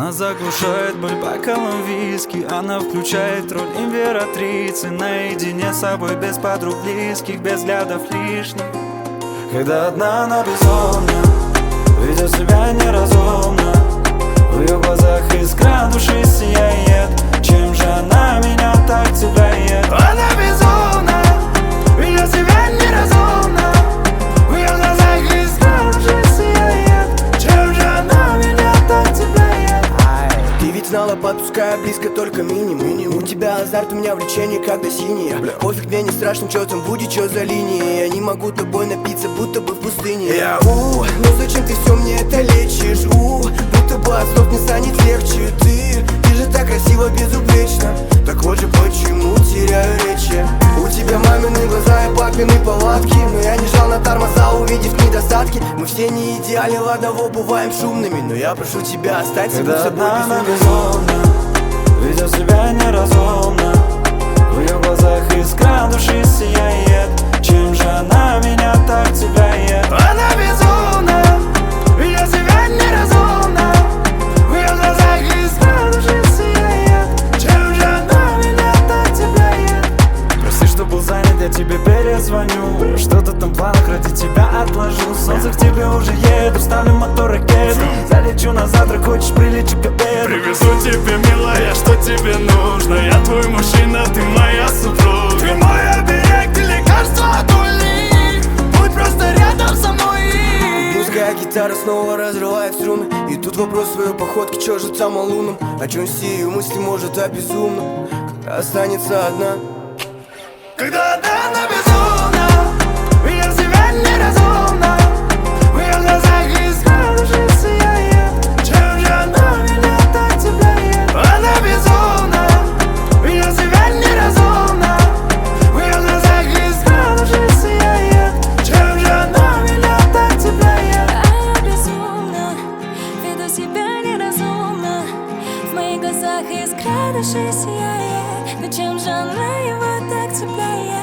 Она заглушает боль бокалом виски. Она включает роль императрицы. Наедине с собой, без подруг близких, без взглядов лишних. Когда одна она безумна, ведет себя неразумно. В ее глазах искра души сияет. Чем же она меня так цепляет? Она безумна, ведет себя неразумно. В ее глазах искра души сияет. Чем же она меня так цепляет? Ты ведь знала, подпуская близко только минимум. У тебя азарт, у меня влечение, когда синее. Пофиг, мне не страшно, что там будет, что за линии. Я не могу тобой напиться, будто бы в пустыне. Ну зачем ты все мне это лечишь? Будто бы от слов не станет легче. Ты же так красиво, безупречно. Так вот же почему теряю речи. У тебя мамины глаза и папины повадки. Но я не жал на тормоза, увидев недостатки. Мы все не идеальны, в одного бываем шумными. Но я прошу тебя, останься Когда будь собой одна она безумной. безумна, ведет себя неразумно. В ее глазах искра души сияет. Чем же она меня так цепляет? Она безумна, ведет себя неразумно. В ее глазах искра души сияет. Чем же она меня так цепляет? Прости, что был занят, я тебе перезвоню. Что-то там в планах ради тебя отложу. Солнце к тебе уже еду, ставлю мотор ракету. Залечу на завтра, хочешь прилечу к обеду. Привезу тебе, милая, что тебе нужно. Я твой мужчина, ты моя супруга. Ты мой оберег, ты лекарство от боли. Будь просто рядом со мной. Пускай гитара снова разрывает струны. И тут вопрос своей походки, чё же там о лунном. О чем все ее мысли, может, о безумном. Когда останется одна. Когда одна она безумна, ведет себя неразумно. В ее глазах искра души сияет. Чем же она меня так цепляет? Она безумна, ведет себя неразумно. В ее глазах искра души сияет. Чем же она меня так цепляет? А я безумна, веду себя неразумно. В моих глазах искра души сияет. Но чем же она его так цепляет?